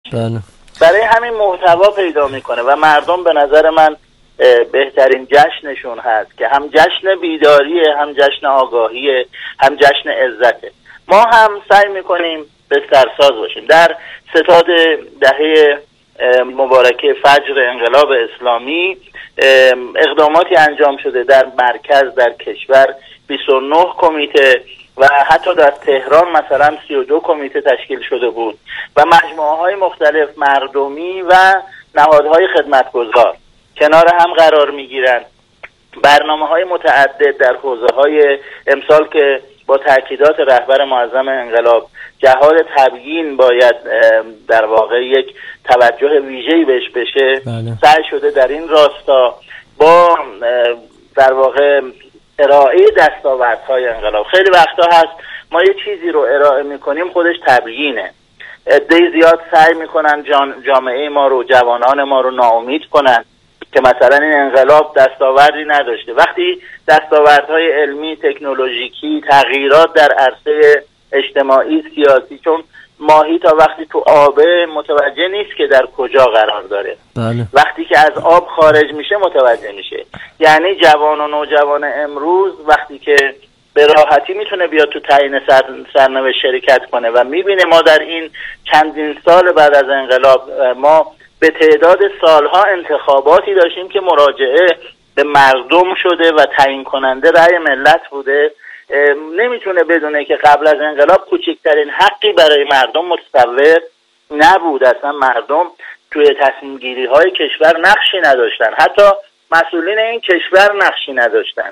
بله. برای همین محتوا پیدا میکنه و مردم به نظر من بهترین جشنشون هست که هم جشن بیداریه، هم جشن آگاهیه، هم جشن عزته. ما هم سعی میکنیم بسترساز باشیم. در ستاد دهه مبارکه فجر انقلاب اسلامی اقداماتی انجام شده در مرکز، در کشور 29 کمیته و حتی در تهران مثلا 32 کمیته تشکیل شده بود و مجموعه های مختلف مردمی و نهادهای خدمتگزار کنار هم قرار میگیرن. برنامه های متعدد در حوزه های امسال که با تاکیدات رهبر معظم انقلاب جهاد تبیین باید در واقع یک توجه ویژه‌ای بهش بشه. بله. سعی شده در این راستا با در واقع ارائه دستاوردهای انقلاب. خیلی وقتا هست ما یه چیزی رو ارائه میکنیم خودش تبیینه، عده‌ای زیاد سعی میکنن جامعه ما رو، جوانان ما رو ناامید کنن که مثلا این انقلاب دستاوردی نداشته. وقتی دستاوردهای علمی، تکنولوژیکی، تغییرات در عرصه اجتماعی، سیاسی، چون ماهی تا وقتی تو آبه متوجه نیست که در کجا قرار داره. بله. وقتی که از آب خارج میشه متوجه میشه. یعنی جوان و نوجوان امروز وقتی که به راحتی میتونه بیاد تو تعیین سرنوشت شرکت کنه و میبینه ما در این چندین سال بعد از انقلاب ما به تعداد سالها انتخاباتی داشتیم که مراجعه به مردم شده و تعیین کننده رأی ملت بوده، نمیتونه بدونه که قبل از انقلاب کوچکترین حقی برای مردم متصور نبود. اصلا مردم توی تصمیم گیری های کشور نقشی نداشتن، حتی مسئولین این کشور نقشی نداشتن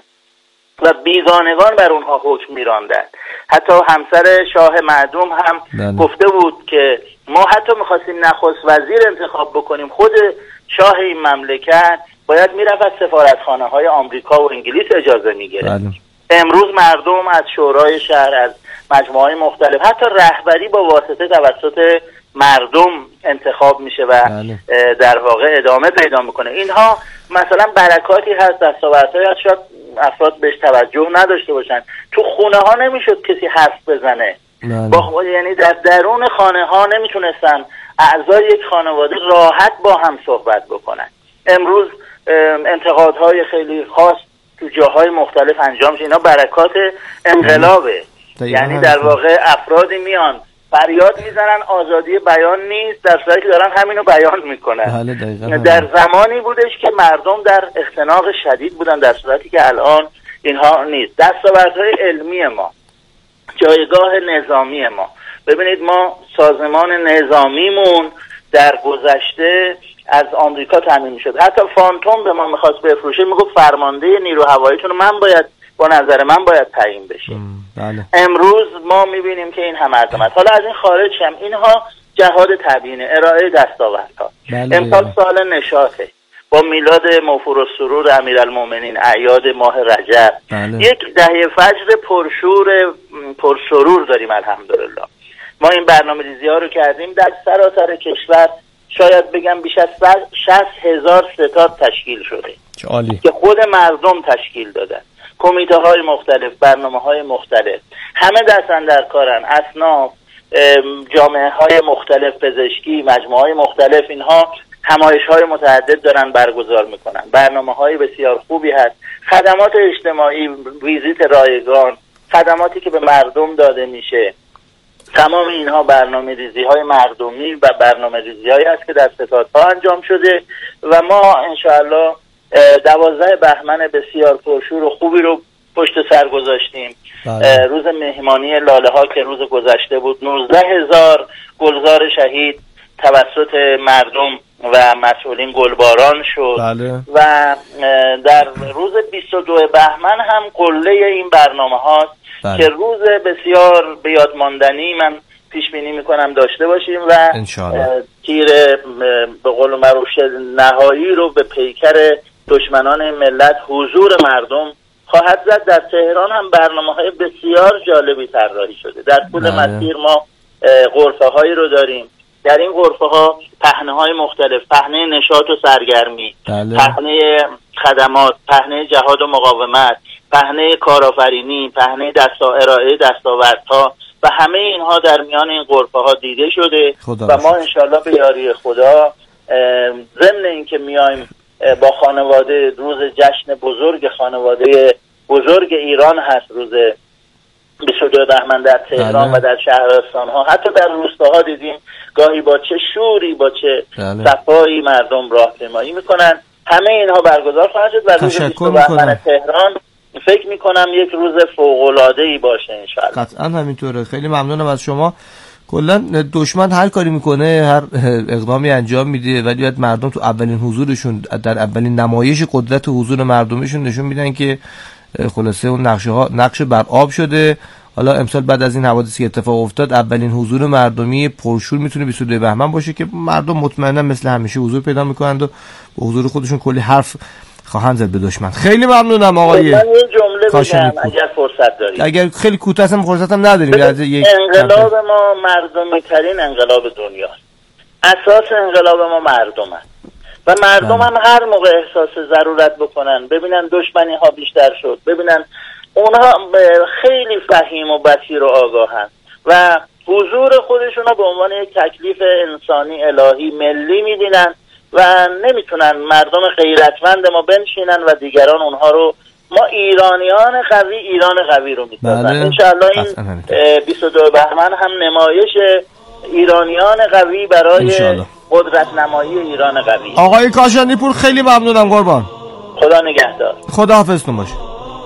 و بیگانگان بر اونها حکم میراندن. حتی همسر شاه معدوم هم گفته بود که ما حتی میخواستیم نخست وزیر انتخاب بکنیم، خود شاه این مملکت باید میرفت از سفارتخانه های آمریکا و انگلیس اجازه میگرفت. امروز مردم از شورای شهر، از مجموعه های مختلف، حتی رهبری با واسطه توسط مردم انتخاب میشه و در واقع ادامه پیدا میکنه. اینها مثلا برکاتی هست، دستاوردهایی هست شاید افراد بهش توجه نداشته باشن. تو خونه ها نمیشد کسی حرف بزنه، یعنی در درون خانه ها نمیتونستن اعضای یک خانواده راحت با هم صحبت بکنن. امروز انتقادهای خیلی خاص تو جاهای مختلف انجام شده، اینا برکات انقلابه. یعنی در واقع افرادی میان فریاد میزنن آزادی بیان نیست، در صورتی که دارن همینو بیان میکنن. در زمانی بودش که مردم در اختناق شدید بودن، در صورتی که الان اینها نیست. دستاوردهای علمی ما، جایگاه نظامی ما، ببینید ما سازمان نظامیمون در گذشته از آمریکا تامین میشد. حتی فانتوم به ما میخواست بفروشه، میگفت فرمانده نیرو هواییتون من باید، با نظر من باید تعیین بشه. بله. امروز ما میبینیم که این هم عظمت. حالا از این خارج هم اینها جهاد تبیینه، ارائه دستاوردها. امسال سال نشاطه با میلاد موفور السرور امیرالمومنین، اعیاد ماه رجب. یک دهه فجر پرسرور داریم الحمدلله. ما این برنامه‌ریزی ها رو کردیم در سراسر کشور، شاید بگم بیش از 60,000 ستاد تشکیل شده که خود مردم تشکیل دادن. کمیته های مختلف، برنامه های مختلف، همه دستن در کارن، اصناف، جامعه های مختلف، پزشکی، مجموعه های مختلف، اینها همایش های متعدد دارن برگزار میکنن. برنامه های بسیار خوبی هست، خدمات اجتماعی، ویزیت رایگان، خدماتی که به مردم داده میشه، تمام اینها برنامه ریزی های مردمی و برنامه ریزی هایی هست که در ستادها انجام شده و ما انشاءالله 12 بهمن بسیار پرشور و خوبی رو پشت سر گذاشتیم. روز مهمانی لاله ها که روز گذشته بود، 19,000 گلزار شهید توسط مردم و مسئولین گلباران شد. و در روز 22 بهمن هم قله این برنامه هاست که روز بسیار به یاد ماندنی من پیش بینی میکنم داشته باشیم و تیر به قول معروف نهایی رو به پیکر دشمنان ملت، حضور مردم خواهد زد. در تهران هم برنامه‌های بسیار جالبی طراحی شده. در طول مسیر ما غرفه هایی رو داریم، در این غرفه ها پهنه های مختلف، پهنه نشاط و سرگرمی، پهنه خدمات، پهنه جهاد و مقاومت، پهنه کارآفرینی، پهنه ارائه دستاوردها و همه اینها در میان این غرفه ها دیده شده و ما انشالله به یاری خدا ضمن اینکه میایم با خانواده روز جشن بزرگ خانواده بزرگ ایران هست، روز 22 بهمن در تهران و در شهرستان ها، حتی در روستاها دیدیم گاهی با چه شوری با چه صفایی مردم راهپیمایی میکنن. همه اینها برگزار خواهد شد و روز 22 بهمن تهران فکر میکنم یک روز فوق‌العاده‌ای باشه انشاءالله. قطعا همینطوره. خیلی ممنونم از شما. کلا دشمن هر کاری میکنه، هر اقدامی انجام میده، ولی باید مردم تو اولین حضورشون، در اولین نمایش قدرت حضور مردمیشون نشون میدن که خلاصه اون نقشه بر آب شده. حالا امسال بعد از این حوادثی اتفاق افتاد، اولین حضور مردمی پرشور میتونه 22 بهمن باشه که مردم مطمئنا مثل همیشه حضور پیدا میکنند و به حضور خودشون کلی حرف خواهند زد به دشمن. خیلی ممنونم آقای. من یه جمله بگم اگر فرصت دارید. اگر خیلی کوتاه هم فرصتم نداریم. انقلاب ما مردمی ترین انقلاب دنیاست. اساس انقلاب ما مردم هست و مردم هم هر موقع احساس ضرورت بکنن، ببینن دشمنی ها بیشتر شد، ببینن اونها خیلی فهیم و بصیر و آگاهن و حضور خودشون رو به عنوان یک تکلیف انسانی الهی ملی میدینن و نمیتونن مردم غیرتمند ما بنشینن و دیگران اونها رو، ما ایرانیان قوی ایران قوی رو میسازن. انشاءالله این 22 بهمن هم نمایش ایرانیان قوی برای قدرت نمایی ایران قوی. آقای کاشانی پور خیلی ممنونم قربان. خدا نگهدار. خدا حافظتون باشه.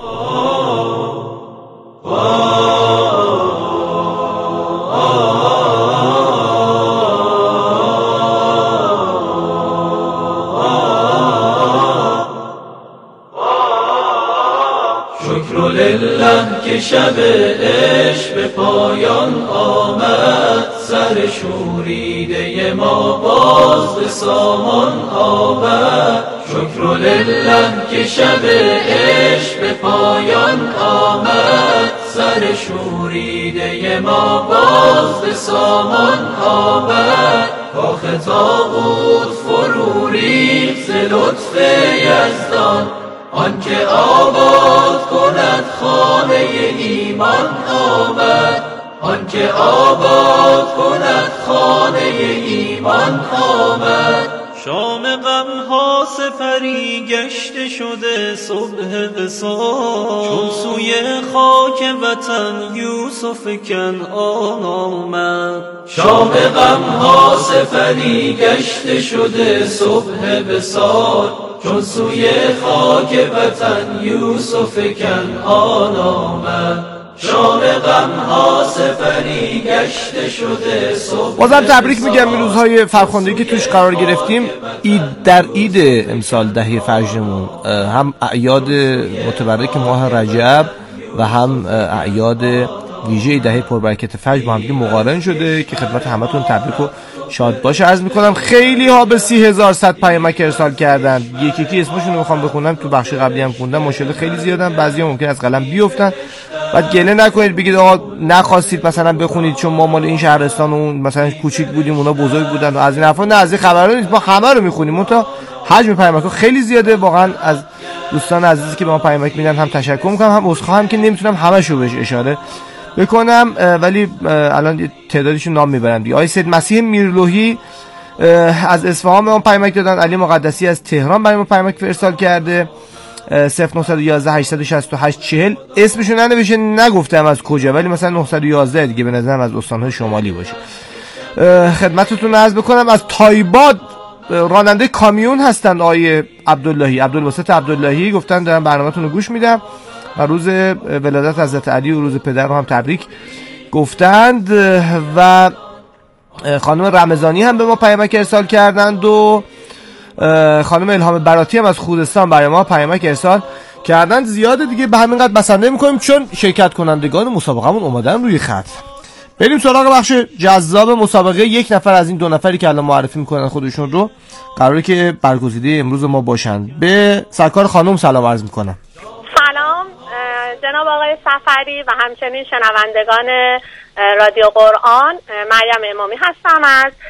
شکر لله که شب عشق به پایان آمد، سر شوریده ما باز به سامان آمد. شکر لله که شب عشق به پایان آمد، سر شوریده ما باز به سامان آمد. کاخ طاغوت فرو ریخت ز لطف یزدان، آنکه آباد کند خانه ایمان آمد. آنکه آباد کند خانه ایمان آمد. شام غمها سفری گشته شده صبح وصال، چون سوی خاک وطن یوسف کنعان آمد. شام غمها سفری گشته شده صبح وصال، چون سوی خاک وطن یوسف کنعان آمد. شام غمها سفری گشته شده صبح. بازم تبریک میگم این روزهای فرخنده‌ای که توش قرار گرفتیم. در عید امسال دهه فجرمون هم اعیاد متبرک ماه رجب و هم اعیاد ویژه دهه پربرکت فجر با هم مقارن شده که خدمت همتون تبریک و شاد باشه عرض میکنم. خیلی ها به 30,100 پیامک ارسال کردن. یکی اسمشون رو میخوام بخونم، تو بخش قبلی هم خوندم، ماشاءالله خیلی زیادن. بعضیا ممکن از قلم بیفتن، بعد گله نکنید بگید آقا نخواستید مثلا بخونید چون ما مال این شهرستان اون مثلا کوچیک بودیم اونا بزرگ بودن و از این حرفا. نه، از این خبرا نیست، ما همه رو میخونیم. اون تا حجم پیامک خیلی زیاده. واقعا از دوستان عزیزی که به ما پیامک میدن هم تشکر میکنم، هم عذرخواهم که نمیتونم همه‌شو بهش اشاره بکنم، ولی الان تعدادشون نام میبرم دیگه. آقای سید مسیح میرلوحی از اصفهان به ما پیامک دادن. علی مقدسی از تهران برای ما پیامک ارسال کرده. 0911 868 40 اسمشون ننوشته، نگفتم از کجا، ولی مثلا 911 دیگه به نظرم از استان‌های شمالی باشه. خدمتتون عرض بکنم از تایباد راننده کامیون هستن آقای عبداللهی، عبدالواسط عبداللهی، گفتن دارم برنامه‌تون رو گوش میدم و روز ولادت حضرت علی و روز پدر رو هم تبریک گفتند. و خانم رمضانی هم به ما پیامک ارسال کردند و خانم الهام براتی هم از خوزستان برای ما پیامک ارسال کردند. زیاده دیگه، به همین قدر بسنده میکنیم چون شرکت کنندگان مسابقه‌مون اومدن روی خط. بریم سراغ بخش جذاب مسابقه. یک نفر از این دو نفری که الان معرفی میکنن خودشون رو قراره که برگزیده امروز ما باشن. به سرکار خانم سلام عرض میکنم. سلام جناب آقای سفری و همچنین شنوندگان رادیو قرآن. مریم امامی هستم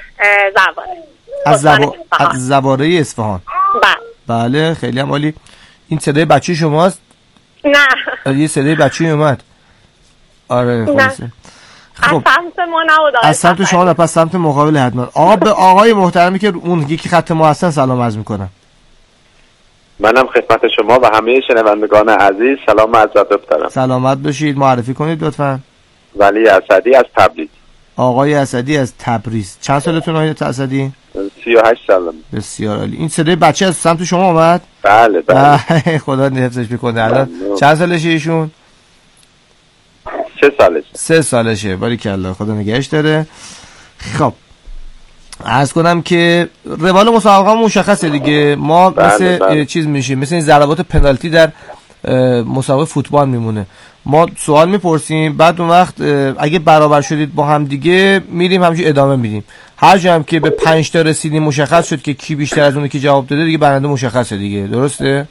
از زواره، از زواره اصفهان. بله خیلی هم عالی. این صدای بچه شماست؟ نه، یه صدای بچه اومد. آره خلاصه خب از سمت ما نبود، از سمت شما نه، پس سمت مقابل حتما. آقا به آقای محترمی که اون یکی خط ما هستن سلام عرض میکنم. منم خدمت شما و همه شنوندگان عزیز سلام عرض ادب دارم. سلامت باشید. معرفی کنید لطفا. ولی اسدی از تبریز. آقای اسدی از تبریز. چند سالتون آقای اسدی؟ 38 سالم. بسیار عالی. این صدای بچه از سمت شما اومد؟ بله. خدا حفظش بکنه. الان چند سالشه ایشون؟ 3 سالشه. 3 سالشه. باریکلا، خدا نگهش داره. خب عرض کنم که روال مسابقه مشخصه دیگه. ما مثل چیز میشیم، مثل این ضربات پنالتی در مسابقه فوتبال میمونه. ما سوال میپرسیم، بعد اون وقت اگه برابر شدید با هم دیگه میریم همینجوری ادامه میدیم. هر جا هم که به 5 تا رسیدیم مشخص شد که کی بیشتر از اون کی جواب داده دیگه برنده مشخصه دیگه. درسته؟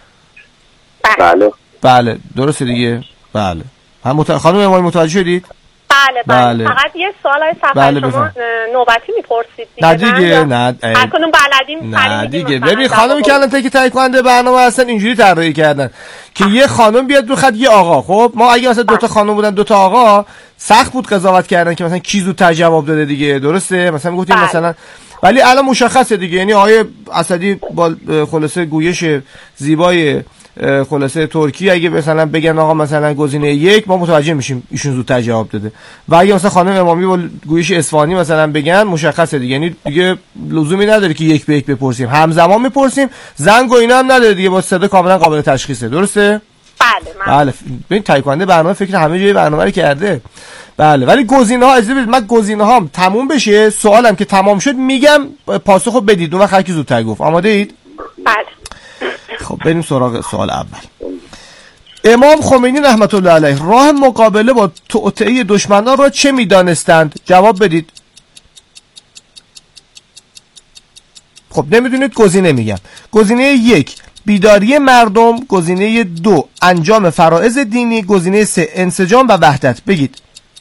بله درسته دیگه. بله. خانم امامی متوجه شدید؟ بله. فقط یه سوال های سفر شما نوبتی میپرسید دیگه. نه دیگه نه. هر کنون بلدیم. نه دیگه. ببین خانمی که الان تهیه کننده برنامه هستن اینجوری طراحی کردن که یه خانم بیاد رو خط یه آقا. خب ما اگه مثلا 2 تا خانم بودن 2 تا آقا سخت بود قضاوت کردن که مثلا کی زودتر جواب داده دیگه. درسته؟ مثلا میگفتیم مثلا، ولی الان مشخصه دیگه. یعنی آقای اسدی با خلاصه گویش زیبای خلاصه ترکی اگه مثلا بگن آقا مثلا گزینه 1 ما متوجه میشیم ایشون زودتر جواب داده، و اگه مثلا خانم امامی با گویش اصفهانی مثلا بگن مشخصه دیگه. یعنی دیگه لزومی نداره که 1 به 1 بپرسیم، همزمان میپرسیم. زنگ و اینا هم نداره دیگه، با صدا کاملا قابل تشخیصه. درسته؟ بله. ببین تهیه کننده برنامه فکر همه جای برنامه رو کرده. بله. ولی گزینه ها اجازه بدید من گزینه هام تموم بشه، سوالم که تمام شد میگم پاسخو بدید. اون وقت هر کی زودتر گفت. آماده اید؟ بله. خب بریم سراغ سوال اول. امام خمینی رحمت الله علیه راه مقابله با توطئه دشمنان را چه میدانستند؟ جواب بدید. خب نمیدونید، گزینه میگم. گزینه 1 بیداری مردم، گزینه 2 انجام فرائض دینی، گزینه 3 انسجام و وحدت. بگید.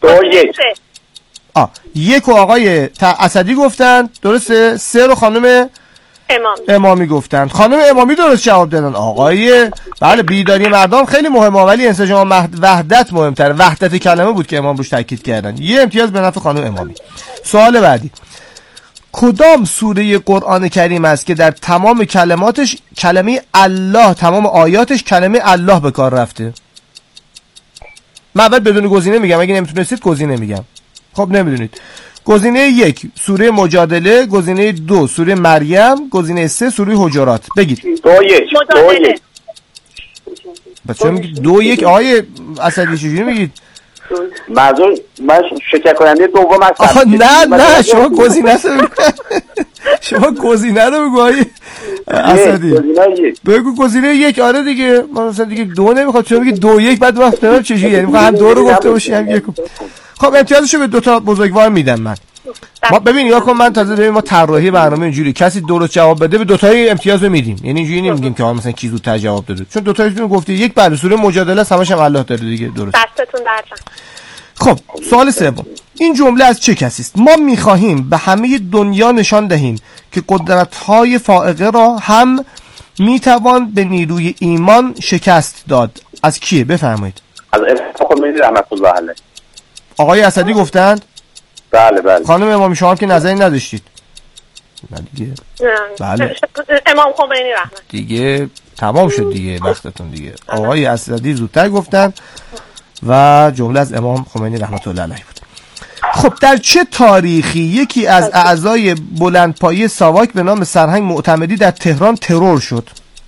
1 و آقای اسدی گفتن درسته، 3 رو خانم امامی گفتن. خانم امامی درست جواب دادن. آقای بله بیداری مردم خیلی مهمه، ولی انسجام و وحدت مهمتره. وحدت کلمه بود که امام روش تاکید کردن. یه امتیاز به نفع خانم امامی. سوال بعدی، کدام سوره قرآن کریم است که در تمام کلماتش کلمه الله، تمام آیاتش کلمه الله به کار رفته؟ من اول بدون گزینه میگم، اگه نمیتونستید گزینه میگم. خب نمیدونید. گزینه 1 سوره مجادله، گزینه 2 سوره مریم، گزینه 3 سوره حجرات. بگید. 2-1 بچه‌ها میگید 2-1. آقای اسدی چجوری میگید؟ معذور من شرکت کننده دوم هستم. آخه نه شما گزینه شما گزینه رو بگو آقای اسدی. بگو گزینه 1. آره دیگه. من مثلا دیگه 2 نمیخواد. چون میگی 2-1 بعد وقت نمیدونم چجوری، یعنی میخوام هم 2 رو گفته باشی هم 1. خب امتیازشو به 2 تا بزرگوار میدم من. ما ببین یا کن، من تازه ببین ما طراحی برنامه اینجوری کسی درست جواب بده به 2 تایی امتیاز میدیم. یعنی اینجوری نمیگیم که مثلا کی زودتر جواب داده، چون 2 تایشون گفتی 1 بله سوره مجادله همش هم الله داره دیگه. درست. دستتون درد نکنه. خب سوال سوم، این جمله از چه کسی است؟ ما میخواهیم به همه دنیا نشان دهیم که قدرت‌های فائقه را هم میتوان به نیروی ایمان شکست داد. از کیه؟ بفرمایید. از خمینی رحمت الله علیه. آقای اسدی گفتند؟ بله. خانم امامی شما که نظری نداشتید؟ نه دیگه. بله. امام خمینی رحمت. دیگه تمام شد دیگه وقتتون دیگه. آقای اسدی زودتر گفتن و جمله از امام خمینی رحمت الله علیه بود. خب در چه تاریخی یکی از اعضای بلندپایه ساواک به نام سرهنگ معتمدی در تهران ترور شد؟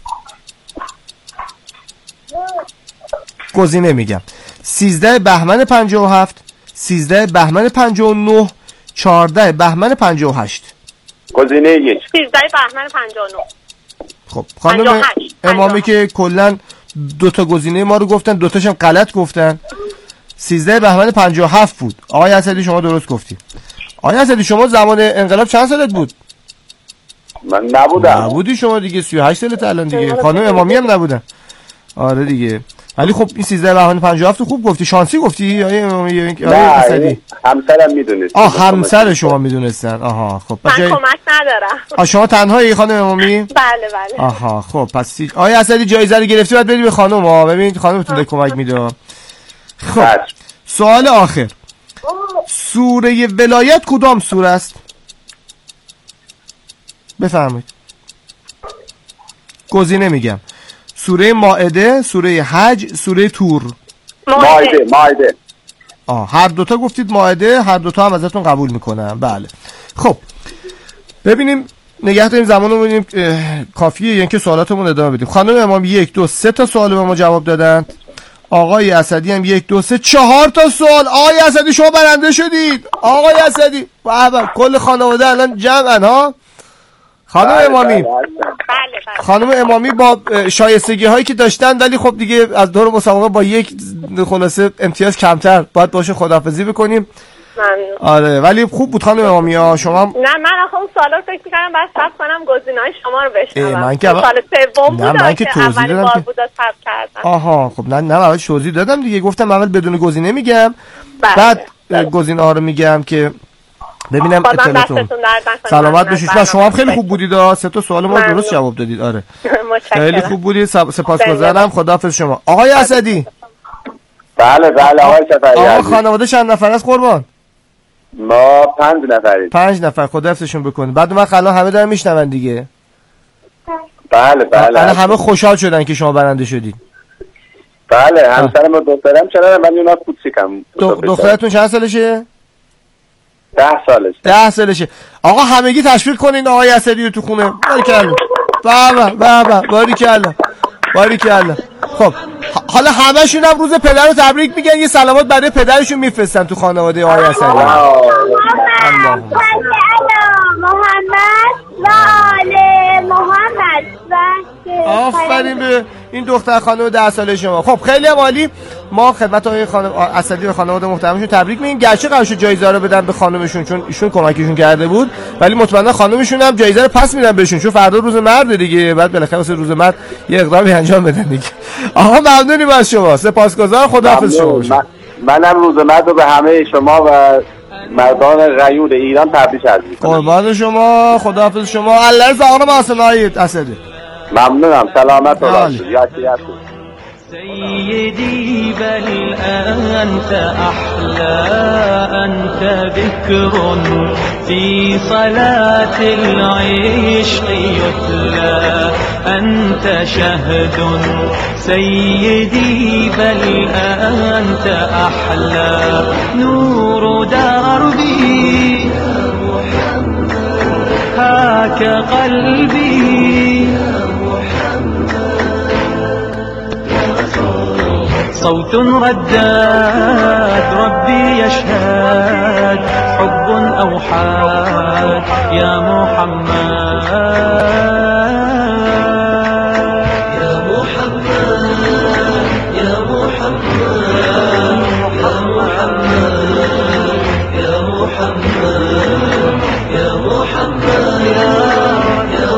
گزینه میگم 13 بهمن 57، 13 بهمن 59، 14 بهمن 58. گزینه 1 13 بهمن 59. خب خانم امامی که کلا 2 تا گزینه ما رو گفتن، 2 تاشم غلط گفتن. 13 بهمن 57 بود. آقای اسدی شما درست گفتی. آقای اسدی شما زمان انقلاب چند سالت بود؟ من نبودم. نبودی شما دیگه، 38 سالت الان دیگه. خانم امامی هم نبودن. آره دیگه. ولی خب این 13 بهمن 57 خوب گفتی، شانسی گفتی. آقای اسدی همسرم میدونست. همسر شما میدونستن. آها خب من کمک ندارم. شما تنهایی خانم امامی؟ بله. آها خب پس آقای اسدی جایزه رو گرفتی، بعد بدی به خانم. ببین خانمتون کمک میده. خب سوال آخر، سوره ولایت کدام سوره است؟ بفرمایید. گزینه میگم: سوره مائده، سوره حج، سوره تور. مائده. هر دوتا گفتید مائده، هر دوتا هم ازتون قبول میکنم. بله. خب ببینیم، نگه داریم زمان رو ببینیم کافیه یا اینکه سوالاتمون ادامه بدیم. خانم امام 1 2 3 تا سوال به ما جواب دادند. آقای اسدی هم 1 2 3 4 تا سوال. آقای اسدی شما برنده شدید. آقای اسدی بابا کل خانواده الان جمعن ها. خانم امامی، خانم امامی با شایستگی هایی که داشتن، ولی خب دیگه از دور مسابقه با یک خلاصه امتیاز کمتر باید باشه خداحافظی بکنیم. ممنون. آره ولی خوب بود خانم امامی ها. شما نه من آخه اون سوالا رو فکر می‌کردم بعد صبر کنم گزینه‌های شما رو بشنوم. من که سال سوم بود. من که توضیح دادم که بود صبر کردم. آها خب نه اول توضیح دادم دیگه، گفتم اول بدون گزینه میگم بعد گزینه ها رو میگم که ببینم اطلاعاتون سلامت بشید. و شما هم خیلی خوب بودید. 3 تا سوال ما درست جواب دادید. آره خیلی خوب بودید. سپاسگزارم. خداحافظ شما. آقای اسدی. بله آقای سفری. آقا خانواده چند نفر است قربان؟ ما 5 نفریم. 5 نفر. خداحافظشون بکنید. بعد من خلا همه دارن میشنون دیگه. بله الان همه خوشحال شدن که شما برنده شدید. بله همسرم و دخترم چرا من اونا کوچیکم. دخترتون چند سالشه؟ 10 سالشه. 10 سالشه. آقا همگی تشویق کنین آقای اسدی رو تو خونه. باریکلا. بابا باریکلا. خب حالا همشون هم روز پدر رو تبریک میگن، یه سلامات برای پدرشون میفرستن تو خانواده آقای اسدی. محمد و آل محمد. آفرین به این دختر خانم 10 ساله شما. خب خیلی عالی. ما خدمت آقای خانم اسدی و خانواده محترمشون تبریک میگیم. گرچه قرار شد جایزه رو بدن به خانمشون چون ایشون کمکشون کرده بود، ولی مطمئنا خانمشون هم جایزه رو پس میدن بهشون چون فردا روز مرد دیگه، بعد بالاخره واسه روز مرد یه اقدامی انجام بدن دیگه. آقا ممنونیم از شما. سپاسگزارم. خداحافظ شما. منم روز مرد رو به همه شما و مردان غیور ایران تبریک عرض می‌کنم. قربان شما. خداحافظ شما. الله رضا محسنایید اسدی. ممنونم. سلامت باشید. یاکیت سيدي بل أنت أحلى أنت ذكر في صلاة العشق يتلى أنت شهد سيدي بل أنت أحلى نور دربي هاك قلبي صوت رداد ربي يشهد حب أوحاد يا محمد يا محمد يا محمد يا محمد يا محمد يا محمد يا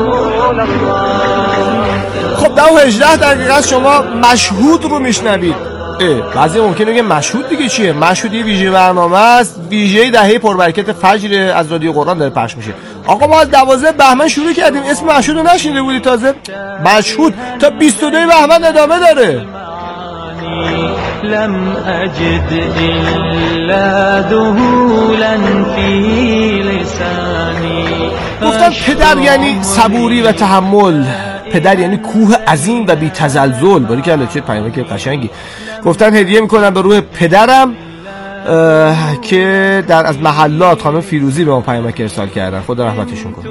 محمد. خب 18 دقیقه شما مشهود رو میشنوید. بعضی ممکنه بگه مشهود دیگه چیه؟ مشهود یه ویژه برنامه است، ویژه دهه پربرکت فجر از رادیو قرآن داره پخش میشه. آقا ما از 12 بهمن شروع کردیم، اسم مشهود رو نشنیده بودی تازه؟ مشهود تا 22 بهمن ادامه داره. لم اجد الا ذهولا فی لسانی. گفتن پدر یعنی صبوری و تحمل، پدر یعنی کوه عظیم و بی تزلزل. باری که چه پیامک قشنگی. گفتن هدیه میکنم به روح پدرم که در از محلات خانم فیروزی به ما پیامک ارسال کردن. خدا رحمتشون کنه.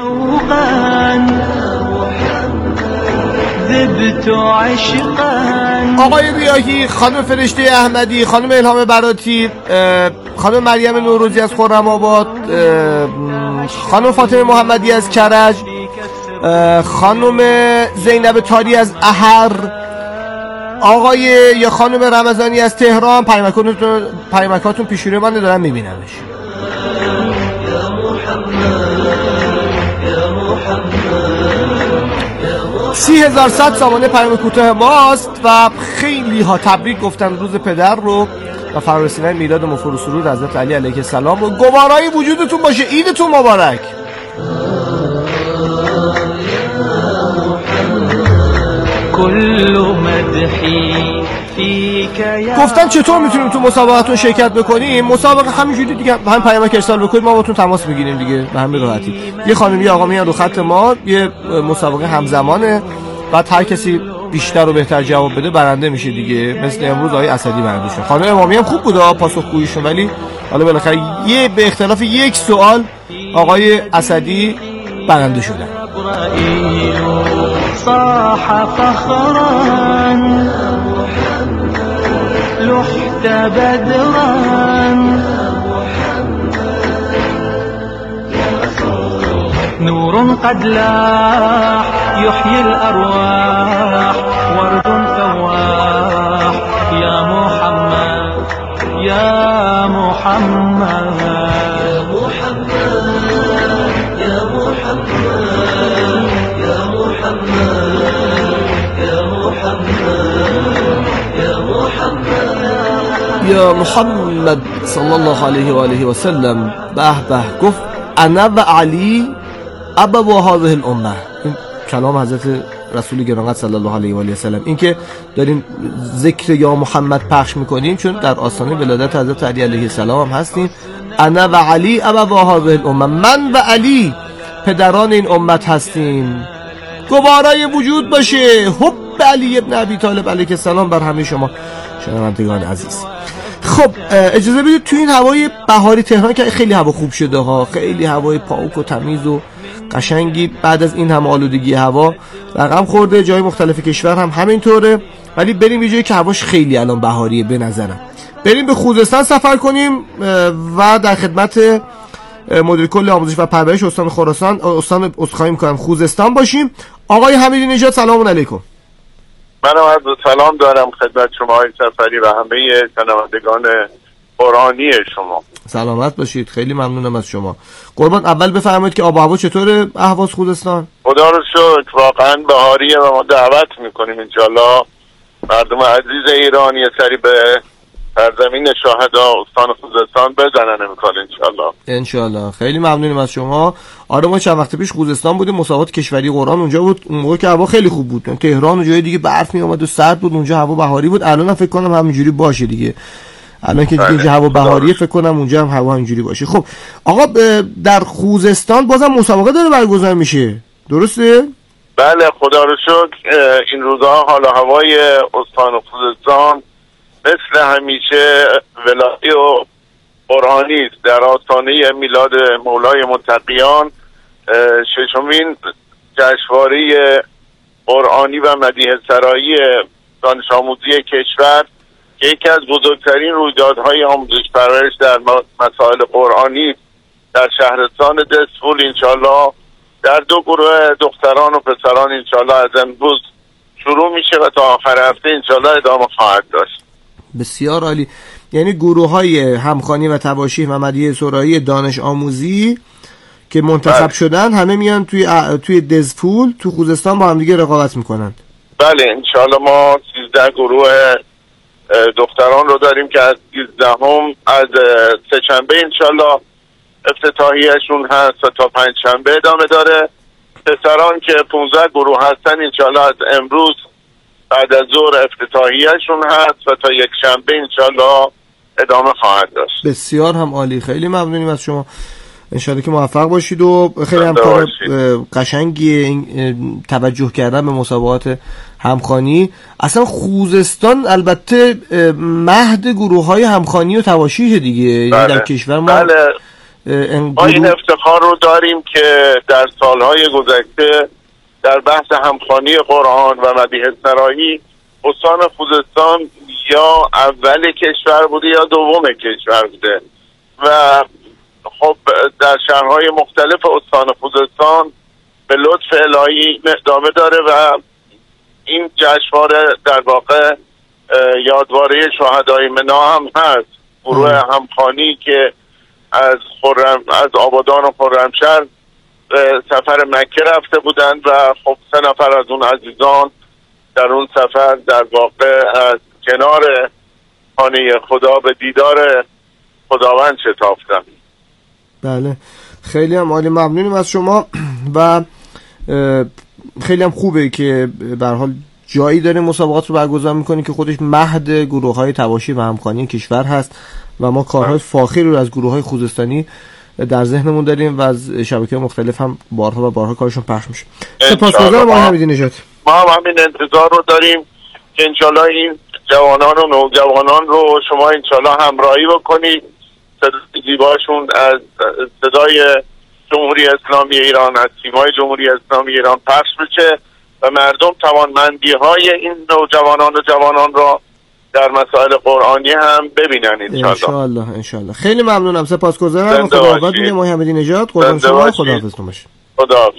آقای ریاحی، خانم فرشته احمدی، خانم الهام براتی، خانم مریم نوروزی از خرم‌آباد، خانم فاطمه محمدی از کرج، خانم زینب تاری از احر، آقای یا خانم رمضانی از تهران. پیامکاتون پیش روی من دارم میبینمش. 30,100 سامانه پیام کوتاه ماست و خیلی ها تبریک گفتن روز پدر رو و فرارسیدن میلاد مفخر السرور حضرت علی علیه السلام رو. گوارای وجودتون باشه. عیدتون مبارک. كل مدحي فيك يا گفتن چطور میتونیم تو مسابقاتون شرکت بکنیم؟ مسابقه همینجوری دیگه، هم پیامک ارسال بکنید ما باهاتون تماس میگیریم دیگه به همین راحتی. یه خانم یه آقا میان رو خط ما، یه مسابقه همزمانه، بعد هر کسی بیشتر و بهتر جواب بده برنده میشه دیگه. مثل امروز آقای اسدی برنده شد. خانم امامی هم خوب بود پاسخگوییشون، ولی حالا بالاخره به اختلاف یک سوال آقای اسدی برنده شدن. صاح فخرا لحت بدرا نور قد لاح يحيي الأرواح ورد فواح يا محمد يا محمد يا محمد يا محمد يا محمد يا محمد يا محمد یا محمد صلی الله علیه و آله و سلم. به به. گفت انا و علی ابا و هذه الامه. این کلام حضرت رسول گرامی صلی الله علیه و آله و سلم. این که داریم ذکر یا محمد پخش میکنیم چون در آستانه ولادت حضرت علی علیه السلام هم هستیم. انا و علی ابا و هذه الامه. من و علی پدران این امت هستیم. گوارای وجود باشه حب علی ابن ابی طالب علیه السلام بر همه شما شنوندگان عزیز. خب اجازه بدید تو این هوای بهاری تهران که خیلی هوا خوب شده ها، خیلی هوای پاک و تمیز و قشنگی بعد از این هم آلودگی هوا رقم خورده، جای مختلف کشور هم همینطوره، ولی بریم یه جایی که هواش خیلی الان بهاریه به نظرم. بریم به خوزستان سفر کنیم و در خدمت مدیر کل آموزش و پرورش استان خراسان، استان عذرخواهی می‌کنم خوزستان باشیم. آقای حمیدی نژاد سلام علیکم. من عرض سلام دارم خدمت شما آقای سفری و همه شنوندگان قرآنی شما. سلامت باشید، خیلی ممنونم از شما. قربان اول بفرمایید که آب و هوا چطوره اهواز خوزستان؟ خدا رو شکر واقعا بهاریه و ما دعوت میکنیم انشالله مردم عزیز ایران یه سری به سرزمین شهدا استان خوزستان بزنن امکان انشالله. خیلی ممنونیم از شما. آره ما چند وقت پیش خوزستان بودیم، مسابقات کشوری قرآن اونجا بود، اون موقع که هوا خیلی خوب بود. تهران و جای دیگه برف می اومد و سرد بود، اونجا هوا بهاری بود. الان فکر کنم همینجوری باشه دیگه. الان که دیگه هوا بهاریه فکر کنم اونجا هم هوا همینجوری باشه. خب آقا در خوزستان بازم مسابقه داره برگزار میشه درسته؟ بله خدا رو شکر این روزها حالا هوای استان خوزستان مثل همیشه ولایی و قرآنی است. در آستانه میلاد مولای متقیان ششمین جشنواره قرآنی و مدیح سرایی دانش آموزی کشور که یکی از بزرگترین رویدادهای آموزش پرورش در مسائل قرآنی در شهرستان دسفول انشالله در دو گروه دختران و پسران انشالله از امروز شروع میشه و تا آخر هفته انشالله ادامه خواهد داشت. بسیار عالی. یعنی گروه های همخوانی و تواشیح و مدیح سرایی دانش آموزی که منتخب شدن همه میان توی دزفول تو خوزستان با هم دیگه رقابت میکنن. بله انشالله ما 13 گروه دختران رو داریم که از 13 از سه‌شنبه انشالله افتتاحیه‌شون هست و تا پنجشنبه ادامه داره. پسران که 15 گروه هستن انشالله از امروز بعد از ظهر افتتاحیه‌شون هست و تا یک شنبه انشالله ادامه خواهد داشت. بسیار هم عالی، خیلی ممنونیم از شما. انشالله که موفق باشید و خیلی هم کار قشنگیه این توجه کردن به مسابقات همخوانی. اصلا خوزستان البته مهد گروه‌های همخوانی و تواشیح دیگه. بله. در کشور ما بله. ما این افتخار رو داریم که در سالهای گذشته در بحث همخوانی قرآن و مدیح سرایی استان خوزستان یا اول کشور بوده یا دوم کشور بوده و خب در شهرهای مختلف استان خوزستان به لطف الهی ادامه داره و این جشنواره در واقع یادواره شهدای منا هم هست. گروه همخوانی که از آبادان و خرمشهر سفر مکه رفته بودند و خب 3 نفر از اون عزیزان در اون سفر در واقع از کنار خانه خدا به دیدار خداوند شتافتن. بله خیلی هم عالی، ممنونیم از شما و خیلی هم خوبه که به هر حال جایی داریم مسابقات رو برگزار میکنیم که خودش مهد گروه‌های تباشیر و همخوانی کشور هست و ما کارهای فاخری رو از گروه‌های خوزستانی در ذهنمون داریم و از شبکه‌های مختلف هم بارها و بارها کارشون پخش میشه. سپاسگزارم آقای حمیدی نژاد. ما هم همین انتظار رو داریم که انشالله این جوانان و نوجوانان رو شما انشالله همراهی بکنید، صدای زیباشون از صدای جمهوری اسلامی ایران، از تیم‌های جمهوری اسلامی ایران پخش بشه و مردم توانمندی‌های این نوجوانان و جوانان را در مسائل قرآنی هم ببینن انشالله. خیلی ممنونم، سپاسگزارم. خداحافظ میگم آقای حمیدی نژاد. قربان شما، خداحافظ باشه. خداحافظ.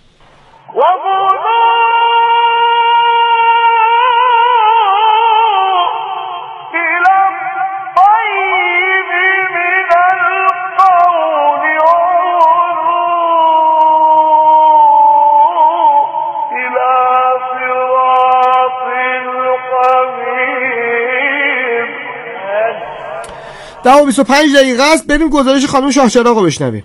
ده و 25 دقیقه است. بریم گزارش خانم شاهچراغ رو بشنویم.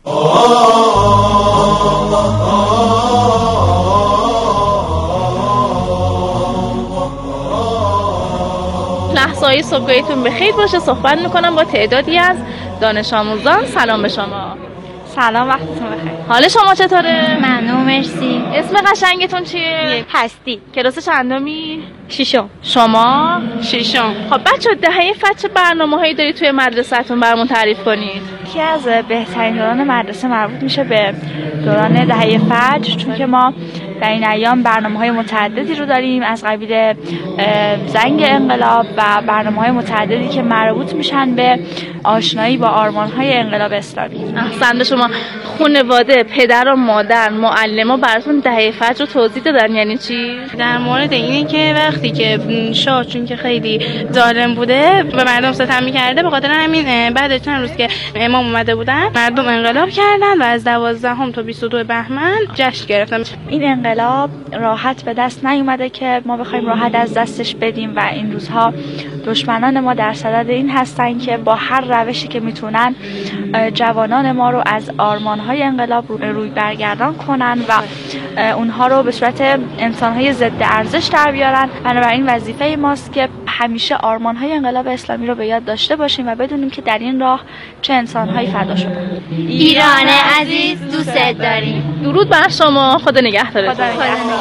لحظه‌های صبحگاهیتون بخیر باشه. صحبت میکنم با تعدادی از دانش آموزان. سلام به شما. سلام، وقتتون بخیر. حال شما چطوره؟ ممنون، مرسی. اسم قشنگتون چیه؟ هستی. کلاس چندمی؟ ششم. شما؟ ششم. خب بچه‌ها دهه فجر چه برنامه‌هایی دارید توی مدرسه‌تون برامون تعریف کنید؟ یکی از بهترین دوران مدرسه مربوط میشه به دوران دهه فجر، چون که ما در این ایام برنامه‌های متعددی رو داریم از قبیل زنگ انقلاب و برنامه‌های متعددی که مربوط میشن به آشنایی با آرمان‌های انقلاب اسلامی. احسنت شما. خانواده، پدر و مادر، معلم‌ها براتون دهه فجر رو توضیح دادن یعنی چی؟ در مورد اینه که وقتی که شاه چون که خیلی ظالم بوده به مردم ستم می‌کرده، به خاطر همین بعد چند روز که امام اومده بودن مردم انقلاب کردن و از 12 تا 22 بهمن جشن گرفتن. این انقلاب راحت به دست نیومده که ما بخوایم راحت از دستش بدیم و این روزها دشمنان ما در صدد این هستن که با هر روشی که میتونن جوانان ما رو از آرمان‌های انقلاب روی برگردان کنن و اونها رو به صورت انسان‌های ضد ارزش در بیارن. بنابراین وظیفه ماست که همیشه آرمان‌های انقلاب اسلامی رو به یاد داشته باشیم و بدونیم که در این راه چه انسان‌هایی فدا شدن. ایران عزیز، دوستت داریم. درود بر شما. خدا نگهدارتون. خدا نگهدار.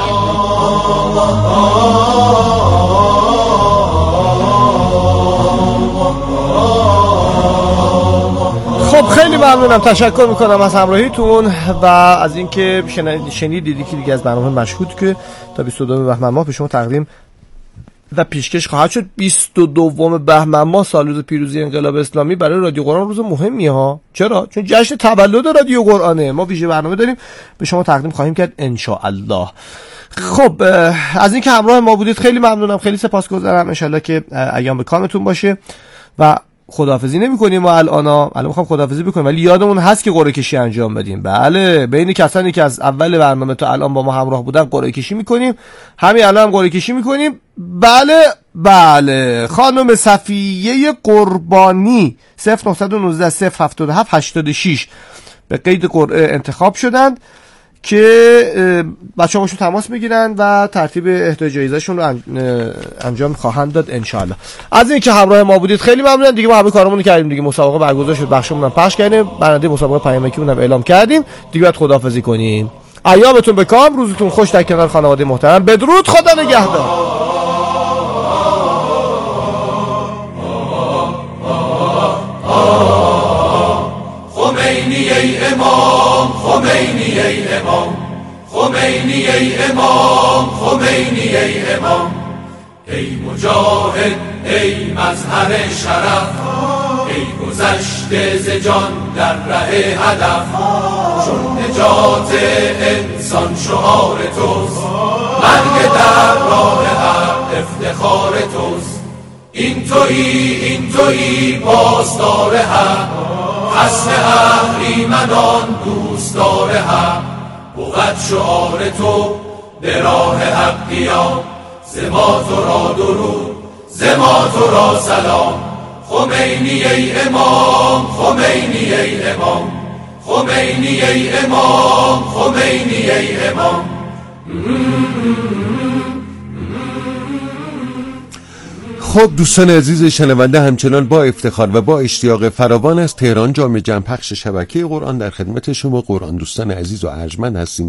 خب خیلی ممنونم، تشکر میکنم از همراهیتون و از اینکه شنیدید که دیگه از برنامه مشهود که تا 22 بهمن ماه به شما تقدیم و پیشکش خواهد شد. 22 بهمن ماه سال روز پیروزی انقلاب اسلامی برای رادیو قرآن روز مهمیه ها. چرا؟ چون جشن تولد رادیو قرآنه. ما ویژه برنامه داریم به شما تقدیم خواهیم کرد ان شاء الله. خب از اینکه همراه ما بودید خیلی ممنونم، خیلی سپاسگزارم. ان شاء الله که ایام به کامتون باشه و خداحافظی نمی‌کنیم. ما الان می‌خوام خداحافظی بکنیم ولی یادمون هست که قرعه کشی انجام بدیم. بله، بین کسانی که از اول برنامه تا الان با ما همراه بودن قرعه کشی می‌کنیم. همین الان هم قرعه کشی می‌کنیم. بله، خانم صفیه قربانی 0919 077 86 به قید قرعه انتخاب شدند که بچه‌ها باشون تماس بگیرن و ترتیب اهدای جایزه‌شون رو انجام خواهند داد ان شاء الله. از اینکه همراه ما بودید خیلی ممنونم. دیگه ما همه کارمون رو کردیم دیگه. مسابقه برگزار شد، بخشمون هم پخش کردیم، برنده مسابقه پیامکی اونم اعلام کردیم. دیگه باید خداحافظی کنیم. ایامتون به کام، روزتون خوش در کنار خانواده محترم. بدرود، خدا نگهدار. خمینی ای امام، خمینی ای امام، خمینی ای امام، خمینی ای امام، ای مجاهد، ای مظهر شرف، ای گذشته ز جان در ره هدف، چون نجات انسان شعار توست، مرگ در راه حق افتخار توست، این تویی پاسدار حق، حسن اهریمنان دوستدار حق، بود شعار تو به راه حق قیام، ز ما تو را درود، ز ما تو را سلام، خمینی ای امام، خمینی ای امام، خمینی ای امام، خمینی ای امام. خب دوستان عزیز شنونده، همچنان با افتخار و با اشتیاق فراوان از تهران جامع جمع پخش شبکه قرآن در خدمت شما قرآن دوستان عزیز و ارجمند هستیم.